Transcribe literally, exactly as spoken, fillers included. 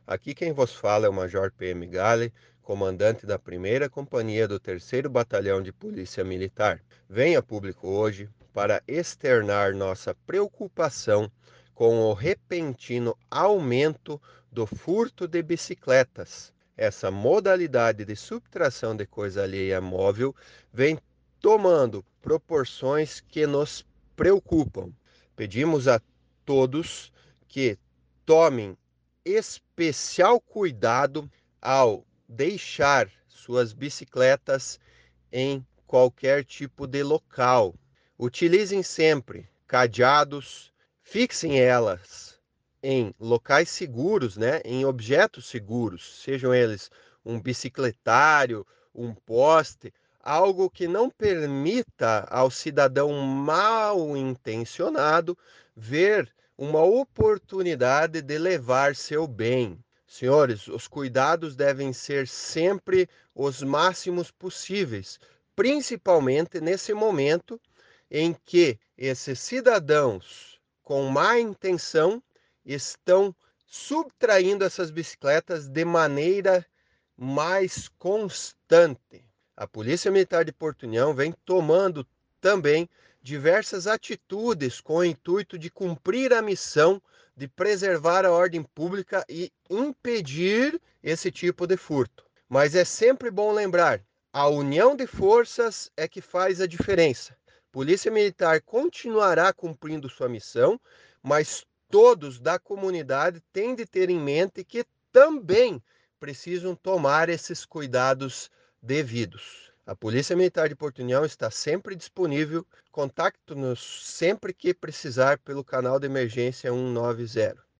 Aqui quem vos fala é o Major P M Gale, comandante da primeira Companhia do terceiro Batalhão de Polícia Militar. Venho a público hoje para externar nossa preocupação com o repentino aumento do furto de bicicletas. Essa modalidade de subtração de coisa alheia móvel vem tomando proporções que nos preocupam. Pedimos a todos que tomem especial cuidado ao deixar suas bicicletas em qualquer tipo de local. Utilizem sempre cadeados, fixem elas em locais seguros, né? Em objetos seguros, sejam eles um bicicletário, um poste, algo que não permita ao cidadão mal intencionado ver uma oportunidade de levar seu bem. Senhores, os cuidados devem ser sempre os máximos possíveis, principalmente nesse momento em que esses cidadãos com má intenção estão subtraindo essas bicicletas de maneira mais constante. A Polícia Militar de Porto União vem tomando também diversas atitudes com o intuito de cumprir a missão de preservar a ordem pública e impedir esse tipo de furto. Mas é sempre bom lembrar, a união de forças é que faz a diferença. Polícia Militar continuará cumprindo sua missão, mas todos da comunidade têm de ter em mente que também precisam tomar esses cuidados devidos. A Polícia Militar de Porto União está sempre disponível. Contacte-nos sempre que precisar pelo canal de emergência cento e noventa.